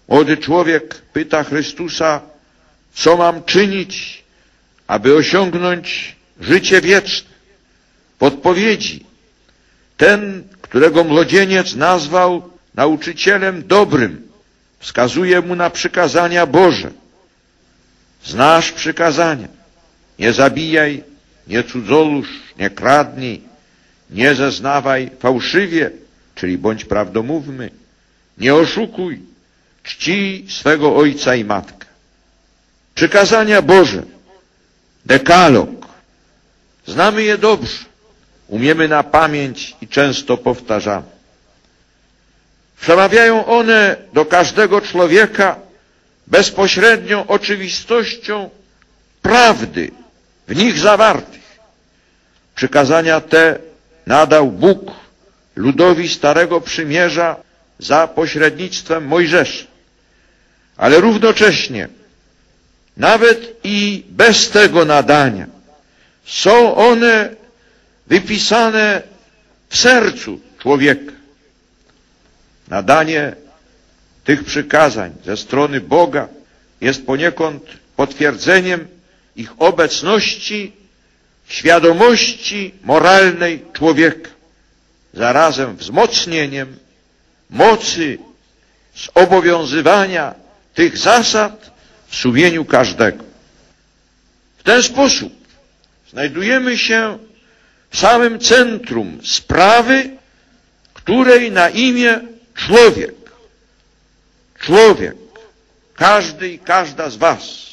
Młody człowiek pyta Chrystusa, co mam czynić, aby osiągnąć życie wieczne. W odpowiedzi ten, którego młodzieniec nazwał nauczycielem dobrym, wskazuje mu na przykazania Boże. Znasz przykazania. Nie zabijaj, nie cudzoluż, nie kradnij, nie zeznawaj fałszywie, czyli bądź prawdomówny, nie oszukuj, czcij swego ojca i matkę. Przykazania Boże, dekalog. Znamy je dobrze, umiemy na pamięć i często powtarzamy. Przemawiają one do każdego człowieka bezpośrednią oczywistością prawdy w nich zawartych. Przykazania te nadał Bóg ludowi Starego Przymierza za pośrednictwem Mojżesza. Ale równocześnie, nawet i bez tego nadania, są one wypisane w sercu człowieka. Nadanie tych przykazań ze strony Boga jest poniekąd potwierdzeniem ich obecności w świadomości moralnej człowieka, zarazem wzmocnieniem mocy zobowiązywania tych zasad w sumieniu każdego. W ten sposób znajdujemy się w samym centrum sprawy, której na imię człowiek, każdy i każda z was